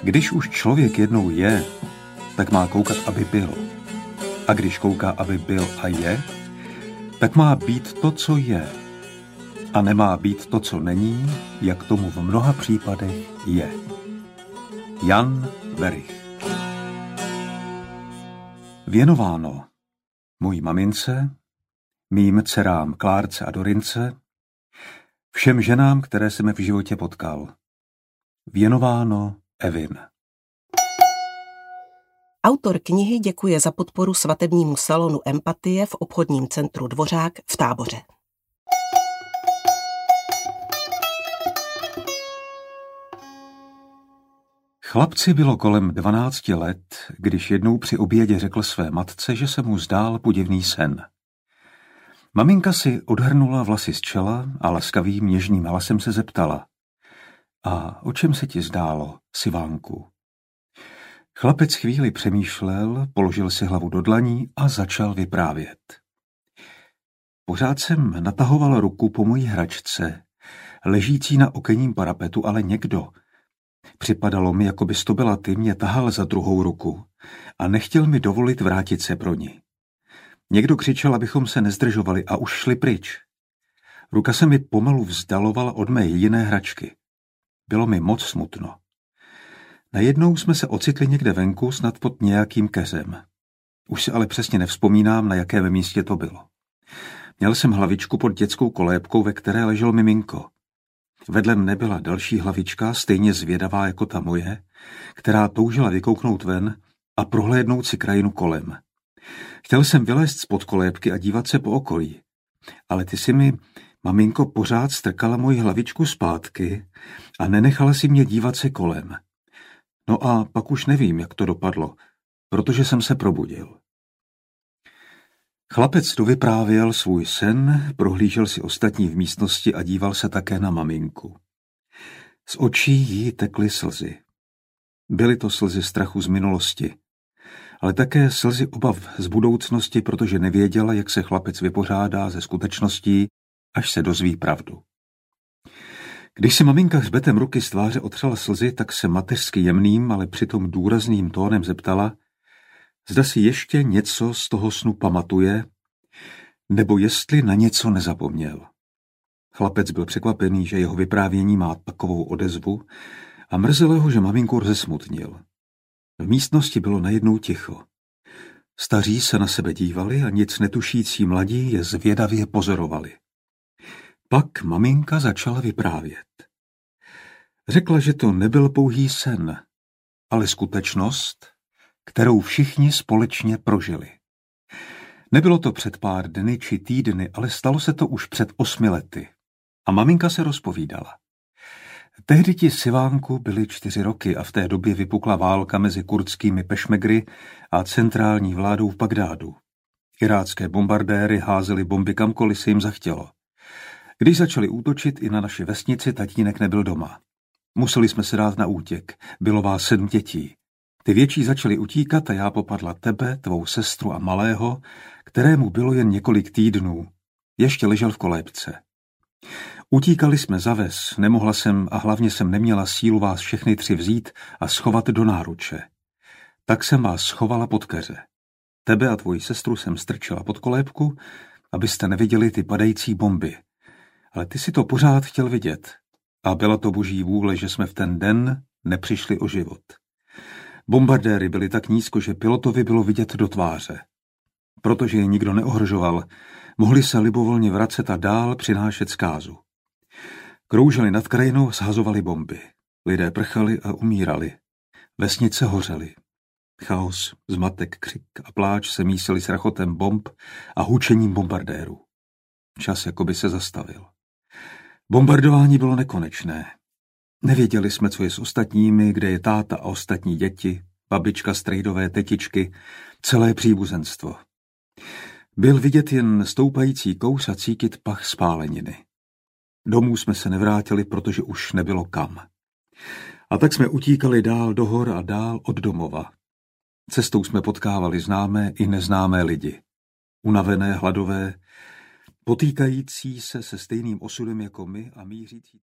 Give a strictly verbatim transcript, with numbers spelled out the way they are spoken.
Když už člověk jednou je, tak má koukat, aby byl. A když kouká, aby byl a je, tak má být to, co je. A nemá být to, co není, jak tomu v mnoha případech je. Jan Werich. Věnováno mojí mamince, mým dcerám Klárce a Dorince, všem ženám, které jsem v životě potkal. Věnováno Evin. Autor knihy děkuje za podporu svatebnímu salonu Empatie v obchodním centru Dvořák v Táboře. Chlapci bylo kolem dvanácti let, když jednou při obědě řekl své matce, že se mu zdál podivný sen. Maminka si odhrnula vlasy z čela a laskavým něžným hlasem se zeptala: A o čem se ti zdálo, Sivánku? Chlapec chvíli přemýšlel, položil si hlavu do dlaní a začal vyprávět. Pořád jsem natahoval ruku po mojí hračce, ležící na okenním parapetu, ale někdo. Připadalo mi, jako bys to byla ty, mě tahal za druhou ruku a nechtěl mi dovolit vrátit se pro ní. Někdo křičel, abychom se nezdržovali a už šli pryč. Ruka se mi pomalu vzdalovala od mé jediné hračky. Bylo mi moc smutno. Najednou jsme se ocitli někde venku, snad pod nějakým keřem. Už si ale přesně nevzpomínám, na jakém místě to bylo. Měl jsem hlavičku pod dětskou kolébkou, ve které ležel miminko. Vedle mne byla další hlavička, stejně zvědavá jako ta moje, která toužila vykouknout ven a prohlédnout si krajinu kolem. Chtěl jsem vylézt spod kolébky a dívat se po okolí, ale ty si mi, maminko, pořád strkala moji hlavičku zpátky a nenechala si mě dívat se kolem. No a pak už nevím, jak to dopadlo, protože jsem se probudil. Chlapec dovyprávěl svůj sen, prohlížel si ostatní v místnosti a díval se také na maminku. Z očí jí tekly slzy. Byly to slzy strachu z minulosti, ale také slzy obav z budoucnosti, protože nevěděla, jak se chlapec vypořádá ze skutečností, až se dozví pravdu. Když si maminka hřbetem ruky z tváře otřela slzy, tak se mateřsky jemným, ale přitom důrazným tónem zeptala, zda si ještě něco z toho snu pamatuje, nebo jestli na něco nezapomněl. Chlapec byl překvapený, že jeho vyprávění má takovou odezvu a mrzelo ho, že maminku rozesmutnil. V místnosti bylo najednou ticho. Staří se na sebe dívali a nic netušící mladí je zvědavě pozorovali. Pak maminka začala vyprávět. Řekla, že to nebyl pouhý sen, ale skutečnost, kterou všichni společně prožili. Nebylo to před pár dny či týdny, ale stalo se to už před osmi lety. A maminka se rozpovídala. Tehdy ti Sivánku byly čtyři roky a v té době vypukla válka mezi kurdskými pešmegry a centrální vládou v Bagdádu. Irácké bombardéry házely bomby kamkoliv se jim zachtělo. Když začali útočit i na naši vesnici, tatínek nebyl doma. Museli jsme se dát na útěk. Bylo vás sedm dětí. Ty větší začaly utíkat a já popadla tebe, tvou sestru a malého, kterému bylo jen několik týdnů. Ještě ležel v kolébce. Utíkali jsme za ves, nemohla jsem a hlavně jsem neměla sílu vás všechny tři vzít a schovat do náruče. Tak jsem vás schovala pod keře. Tebe a tvoji sestru jsem strčila pod kolébku, abyste neviděli ty padající bomby. Ale ty si to pořád chtěl vidět. A byla to boží vůle, že jsme v ten den nepřišli o život. Bombardéry byly tak nízko, že pilotovi bylo vidět do tváře. Protože je nikdo neohrožoval, mohli se libovolně vracet a dál přinášet zkázu. Krouželi nad krajinou, shazovali bomby. Lidé prchali a umírali. Vesnice hořely. Chaos, zmatek, křik a pláč se mísili s rachotem bomb a hučením bombardérů. Čas jakoby se zastavil. Bombardování bylo nekonečné. Nevěděli jsme, co je s ostatními, kde je táta a ostatní děti, babička, strejdové, tetičky, celé příbuzenstvo. Byl vidět jen stoupající kous a cítit pach spáleniny. Domů jsme se nevrátili, protože už nebylo kam. A tak jsme utíkali dál do hor a dál od domova. Cestou jsme potkávali známé i neznámé lidi. Unavené, hladové, potýkající se se stejným osudem jako my a mířící